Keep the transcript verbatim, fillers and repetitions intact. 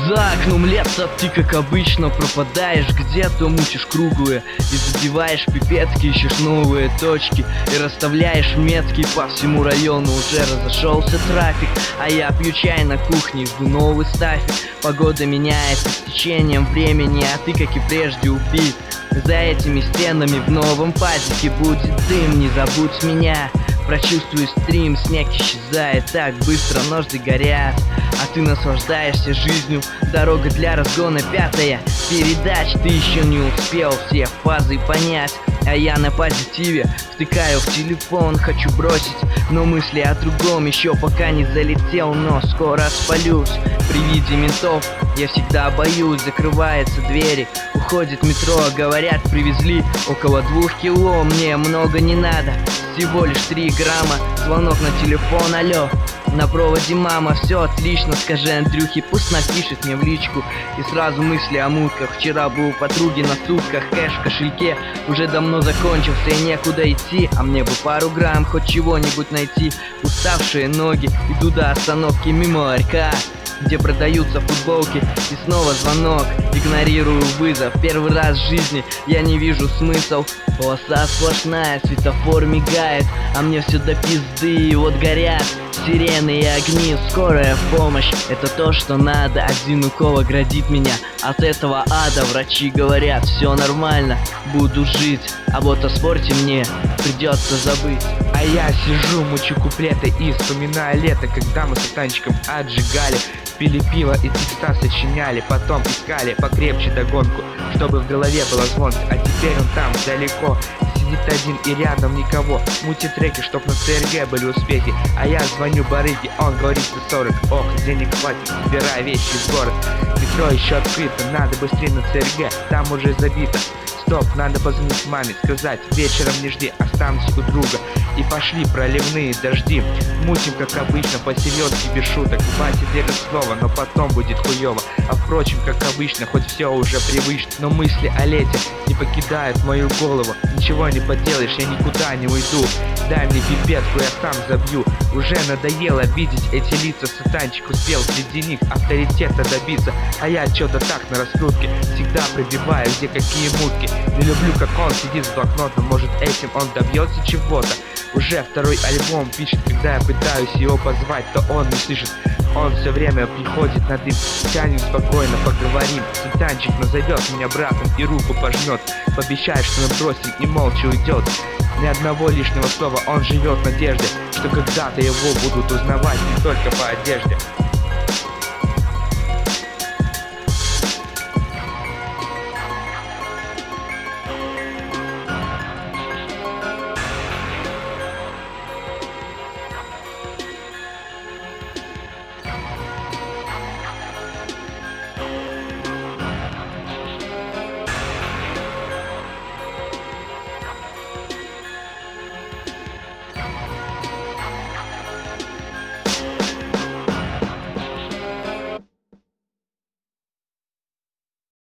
За окном лето, ты как обычно пропадаешь где-то, мутишь круглые и забиваешь пипетки, ищешь новые точки и расставляешь метки. По всему району уже разошелся трафик, а я пью чай на кухне, жду новый стафик. Погода меняется с течением времени, а ты, как и прежде, убит. За этими стенами в новом пазике будет дым, не забудь меня. Прочувствуй стрим, снег исчезает так быстро, ножды горят, а ты наслаждаешься жизнью. Дорога для разгона пятая передач, ты еще не успел все фазы понять. А я на позитиве втыкаю в телефон, хочу бросить, но мысли о другом еще пока не залетел, но скоро спалюсь. При виде ментов я всегда боюсь, закрываются двери, уходит метро, говорят, привезли около двух кило, мне много не надо, всего лишь три грамма. Звонок на телефон, алло, на проводе мама, все отлично, скажи Андрюхе, пусть напишет мне в личку. И сразу мысли о мутках, вчера был у подруги на сутках, кэш в кошельке уже давно закончился и некуда идти, а мне бы пару грамм хоть чего-нибудь найти. Уставшие ноги, иду до остановки мимо ларька, где продаются футболки, и снова звонок, игнорирую вызов. Первый раз в жизни я не вижу смысл. Полоса сплошная, светофор мигает, а мне все до пизды, и вот горят сирены и огни, скорая помощь, это то, что надо. Один укол оградит меня от этого ада. Врачи говорят, все нормально, буду жить, а вот о спорте мне придется забыть. А я сижу, мучу куплеты и вспоминаю лето, когда мы с танчиком отжигали, пили пиво и текста сочиняли, потом искали покрепче догонку, чтобы в голове было звонко. А теперь он там, далеко, сидит один и рядом никого, мутит треки, чтоб на ЦРГ были успехи. А я звоню барыге, он говорит за сорок, ох, денег хватит, собирай вещи в город. Метро еще открыто, надо быстрее на ЦРГ, там уже забито. Стоп, надо позвонить маме, сказать, вечером не жди, останусь у друга. И пошли проливные дожди, мутим, как обычно, по селедке без шуток. Батя держит слово, но потом будет хуёво. А впрочем, как обычно, хоть все уже привычно, но мысли о лете не покидают мою голову. Ничего не поделаешь, я никуда не уйду. Дай мне пипетку, я сам забью. Уже надоело видеть эти лица, сатанчик успел среди них авторитета добиться. А я чё-то так на раскрутке, всегда пробиваю, где какие мутки. Не люблю, как он сидит с блокнотом, может этим он добьется чего-то. Уже второй альбом пишет, когда я пытаюсь его позвать, то он не слышит. Он все время приходит на дым, тянем спокойно, поговорим. Сатанчик назовет меня братом и руку пожмет, пообещает, что мы бросим и молча уйдет. Ни одного лишнего слова, он живет в надежде, что когда-то его будут узнавать не только по одежде.